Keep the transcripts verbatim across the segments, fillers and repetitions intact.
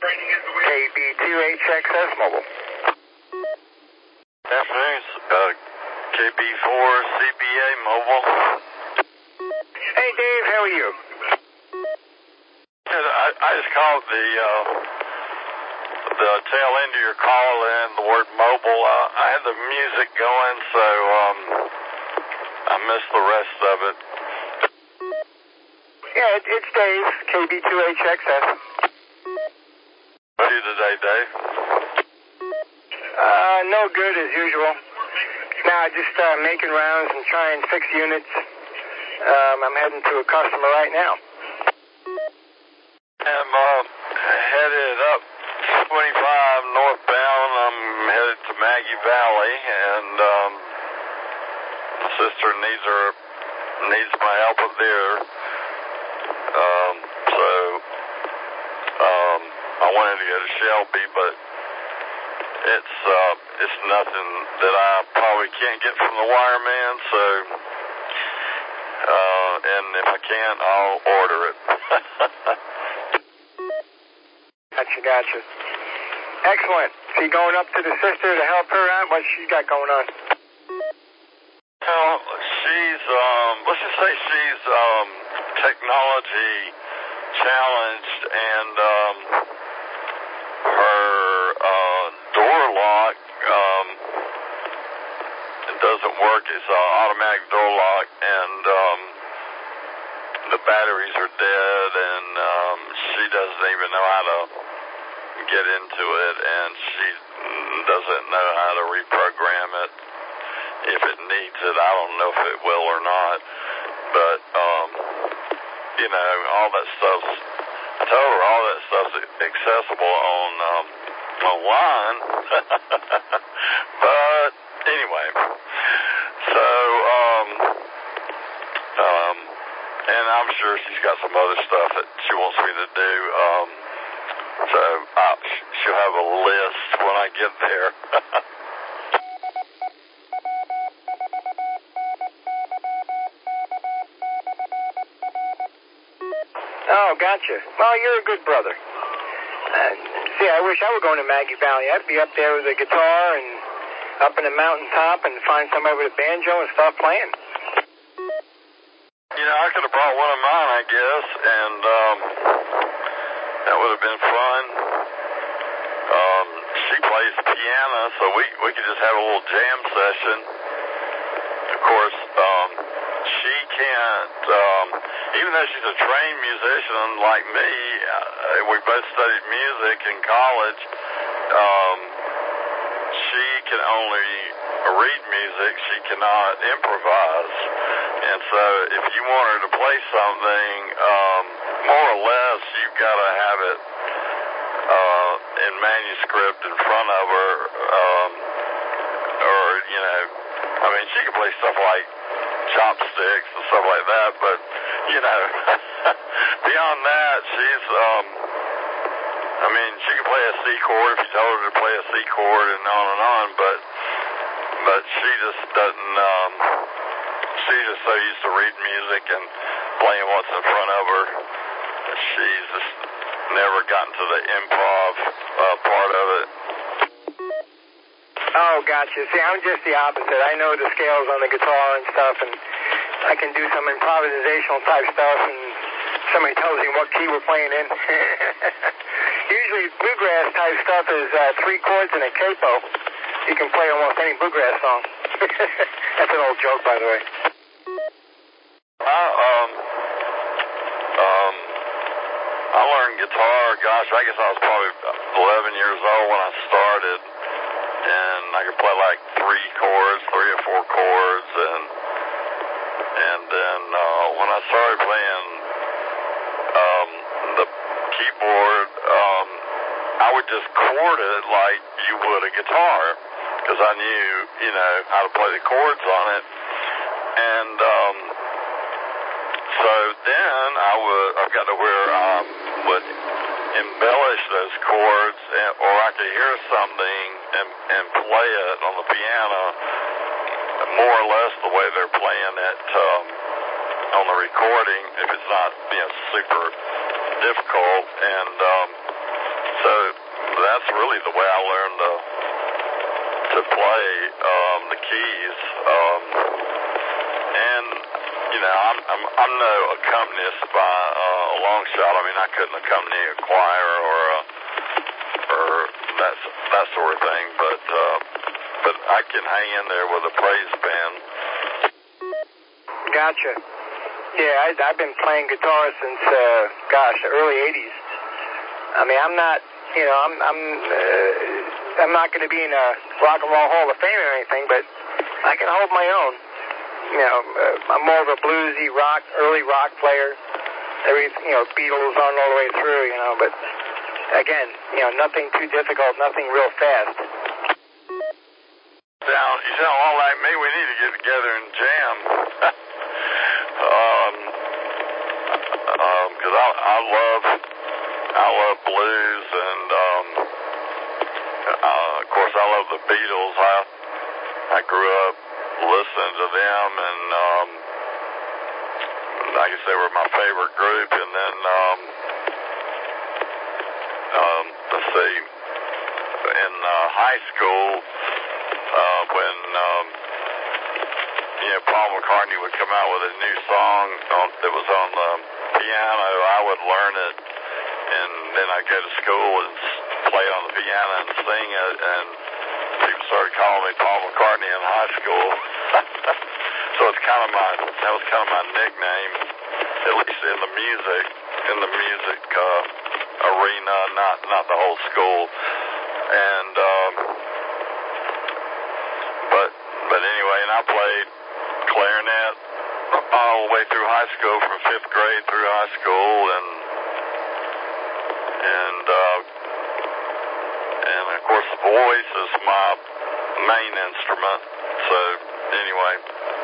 K B two H X S Mobile. Good afternoon, uh, K B four C B A Mobile. Hey Dave, how are you? Good. I, I just called the uh, the tail end of your call and the word mobile. Uh, I had the music going, so um, I missed the rest of it. Yeah, it, it's Dave, K B two H X S. How are you today, Dave? Uh, no good as usual. Now just uh, making rounds and trying to fix units. Um, I'm heading to a customer right now. I'm uh, headed up twenty-five northbound. I'm headed to Maggie Valley, and um, my sister needs her needs my help up there. Um, so um, I wanted to go to Shelby, but it's uh, it's nothing that I probably can't get from the wireman. So, uh, and if I can't, I'll order it. Gotcha, gotcha. Excellent. So you going up to the sister to help her out? What's she got going on? Well, she's, um, let's just say she's um, technology challenged, and um, her uh, door lock um, it doesn't work. It's an automatic door lock, and um, the batteries are dead, and um, she doesn't even know how to get into it, and she doesn't know how to reprogram it. If it needs it, I don't know if it will or not, but um, you know, all that stuff's, I told her all that stuff's accessible on um, online. But anyway, so um, um, and I'm sure she's got some other stuff that she wants me to do. Um, so uh, she'll have a list when I get there. Oh, gotcha. Well, you're a good brother. Uh, see, I wish I were going to Maggie Valley. I'd be up there with a guitar and up in the mountaintop and find somebody with a banjo and start playing. You know, I could have brought one of mine, I guess, and um, that would have been fun. Um, she plays piano, so we, we could just have a little jam session. Of course, um, she can't, um, even though she's a trained musician like me, uh, we both studied music in college, um, she can only read music, she cannot improvise. And so if you want her to play something, um, more or less, you've got to have it uh, in manuscript in front of her, um, or, you know, I mean, she can play stuff like chopsticks and stuff like that, but, you know, beyond that, she's, um, I mean, she can play a C chord if you told her to play a C chord and on and on, but, but she just doesn't, um, she's just so used to reading music and playing what's in front of her. She's just never gotten to the improv uh, part of it. Oh, gotcha. See, I'm just the opposite. I know the scales on the guitar and stuff, and I can do some improvisational type stuff, and somebody tells me what key we're playing in. Usually bluegrass type stuff is uh, three chords and a capo. You can play almost any bluegrass song. That's an old joke, by the way. I, um, um, I learned guitar, gosh, I guess I was probably eleven years old when I started, and I could play like three chords, three or four chords, and and then uh, when I started playing um, the keyboard, um, I would just chord it like you would a guitar, because I knew, you know, how to play the chords on it, and um, so then I would, I got to where I would embellish those chords, and, or I could hear something and, and play it on the piano more or less the way they're playing it um, on the recording, if it's not, you know, super difficult. And um, so so that's really the way I learned to to play um, the keys. Um, and you know, I'm I'm, I'm no accompanist by uh, a long shot. I mean, I couldn't accompany a choir or a, or that that sort of thing, but uh, but I can hang in there with a praise band. Gotcha. Yeah, I, I've been playing guitar since, uh, gosh, the early eighties. I mean, I'm not, you know, I'm I'm uh, I'm not going to be in a Rock and Roll Hall of Fame or anything, but I can hold my own. You know, uh, I'm more of a bluesy rock, early rock player. Every, you know, Beatles on all the way through, you know, but again, you know, nothing too difficult, nothing real fast. Sound, you sound all like me. We need to get together and jam. um, um, because I, I love, I love blues, and um, uh, of course I love the Beatles. I, I grew up listening to them, and um, like I say, were my favorite group. And then, um, um, let's see, in uh, high school, uh, when um, you know, Paul McCartney would come out with a new song on, that was on the piano, I would learn it, and then I'd go to school and play it on the piano and sing it, and people started calling me Paul McCartney in high school. So it's kind of my, that was kind of my nickname, at least in the music, in the music uh, arena, not not the whole school. And um, but but anyway, and I played clarinet all the way through high school, from fifth grade through high school, and and uh, and of course the voice is my main instrument. So anyway.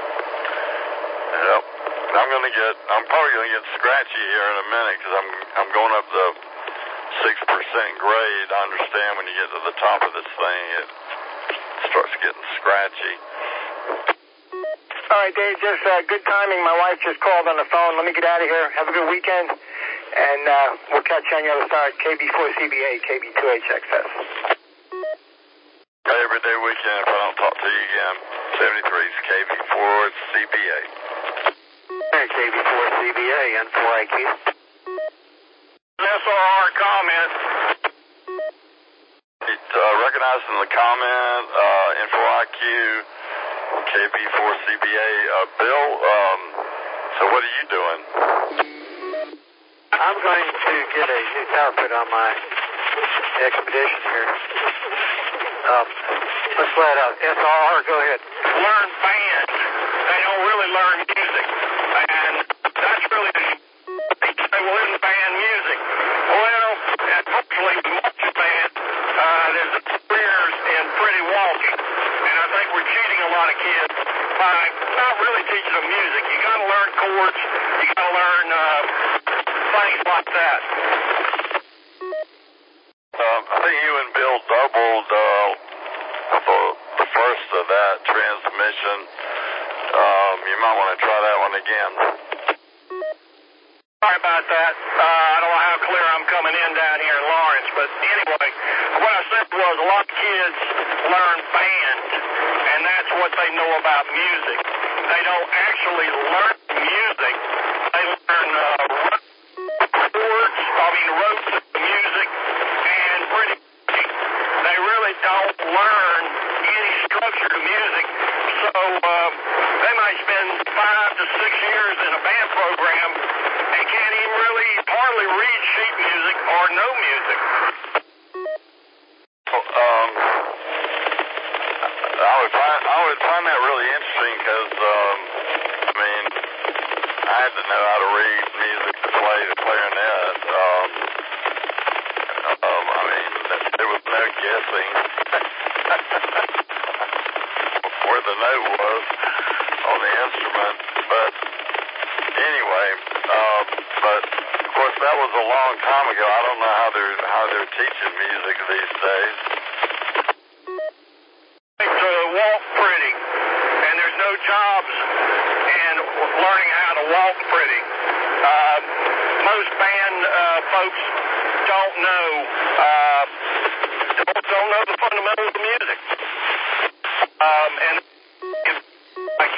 Yep. I'm gonna get. I'm probably gonna get scratchy here in a minute because I'm I'm going up the six percent grade. I understand when you get to the top of this thing, it starts getting scratchy. All right, Dave. Just uh, good timing. My wife just called on the phone. Let me get out of here. Have a good weekend, and uh, we'll catch you on the other side. K B four C B A, K B two H X S. Every day weekend. If I don't talk to you again, seventy-three is K B four C B A. Hey, K B four C B A, N four I Q. S R R comment. It, uh, recognizing the comment, uh, N four I Q, K B four C B A. Uh, Bill, um, so what are you doing? I'm going to get a new tower put on my expedition here. Um, let's let out. S R R, go ahead. Learn band. They don't really learn music. And that's really the they say, well, isn't band music? Well, unfortunately, with marching band, uh, there's a careers in pretty walking. And I think we're cheating a lot of kids by not really teaching them music. You got to learn chords. You got to learn uh, things like that. Um, I think you and Bill doubled uh, the, the first of that transmission. Um, you might want to try that one again. Sorry about that. Uh, I don't know how clear I'm coming in down here in Lawrence, but anyway, what I said was a lot of kids learn band, and that's what they know about music. They don't actually learn music. They learn uh, chords, I mean rotes of the music, and pretty they really don't learn any structure to music. So uh, they might spend five to six years in a band program and can't even really hardly read sheet music or know music. Um, I would find I would find that really interesting because um, I mean I had to know how to read music to play the clarinet. Um, um, I mean there was no guessing where the note was on the instrument, but anyway, um, but of course that was a long time ago. I don't know how they're how they're teaching music these days. To walk pretty, and there's no jobs in learning how to walk pretty. Uh, most band uh, folks don't know uh, fundamental of the music. Um, and if, like,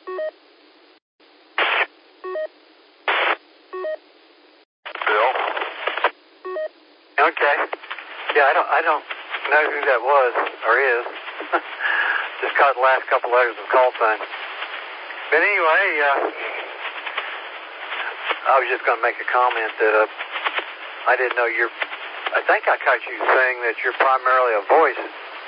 Bill? Okay. Yeah, I don't, I don't know who that was or is. Just caught the last couple letters of call sign. But anyway, uh, I was just going to make a comment that uh, I didn't know you're. I think I caught you saying that you're primarily a voice.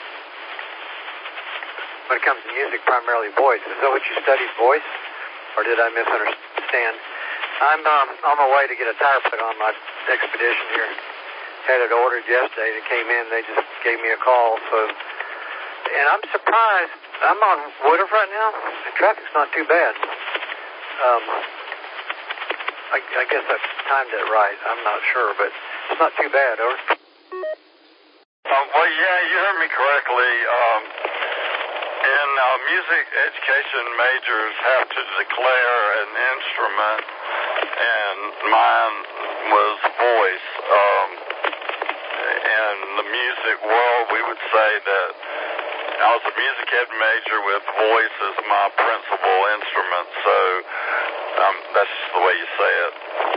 When it comes to music, primarily voice. Is that what you studied, voice? Or did I misunderstand? I'm um, on my way to get a tire put on my expedition here. Had it ordered yesterday. It came in. They just gave me a call. So, and I'm surprised. I'm on Woodruff right now. The traffic's not too bad. Um, I, I guess I timed it right. I'm not sure, but it's not too bad. Over. Um, well, yeah, you heard me correctly. Um, in uh, music education, majors have to declare an instrument, and mine was voice. Um, in the music world, we would say that I was a music ed major with voice as my principal instrument, so um, that's just the way you say it.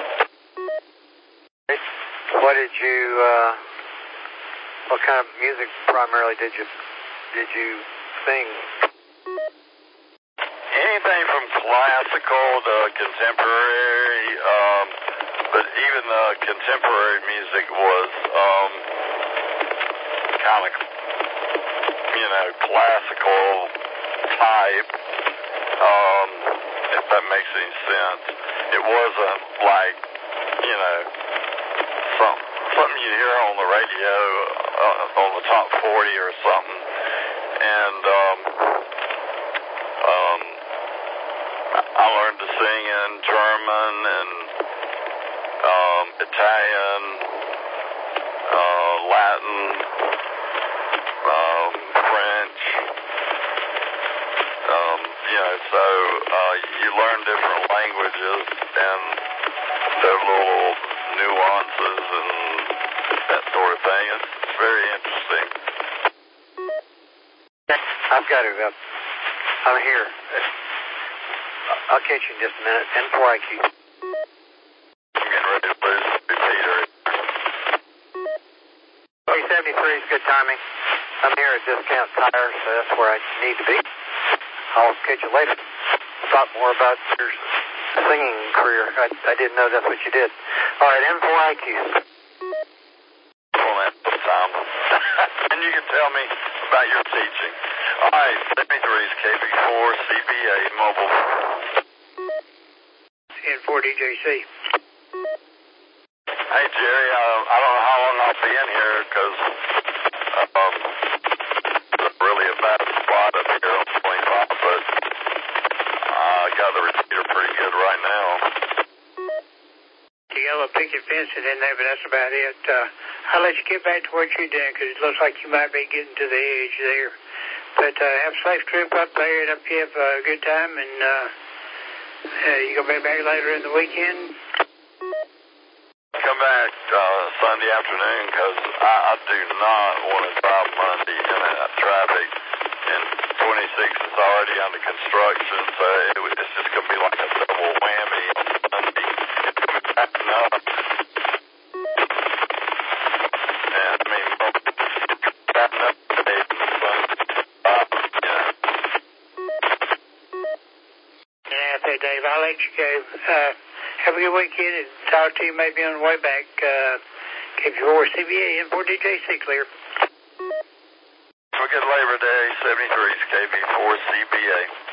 What did you, uh, what kind of music primarily did you, did you sing? Anything from classical to contemporary, um, but even the contemporary music was um, kind of, you know, classical type, um, if that makes any sense. It wasn't like, you know, some, something you hear on the radio uh, on the top forty or something. And um, um, I learned to sing in German and um, Italian, uh, Latin, um, French. Um, you know, so uh, you learn different languages and their little nuances and that sort of thing. It's very interesting. I've got to, uh, I'm here. I'll catch you in just a minute. N four I Q. I'm getting ready to lose repeater. three seventy-three is good timing. I'm here at Discount Tire, so that's where I need to be. I'll catch you later. Talk more about your singing career. I, I didn't know that's what you did. All right, N four I Q. Well, that's the time. And you can tell me about your teaching. All right, seventy-three is K B four C B A mobile. N four D J C. Hey, Jerry, uh, I don't know how long I'll be in here because um, it's really a bad spot up here on twenty-five, but I got the repeater pretty good right now. The yellow picket fence is in there, but that's about it. Uh, I'll let you get back to what you're doing because it looks like you might be getting to the edge there. But uh, have a safe trip up there and hope you have a good time. And uh, uh, you going to be back later in the weekend? Come back uh, Sunday afternoon because I, I do not want to drive Monday in that traffic. And twenty-six is already under construction, so it, it's just going to be like a double whammy on Sunday. It's going to be backing up. And I mean, backing up today from Sunday. Uh, yeah. Yeah, okay, Dave, I'll let you go. Uh, have a good weekend and talk to you maybe on the way back. Uh, K B four C B A, N four D J C, clear. Have a good Labor Day, seventy-three is K B four C B A.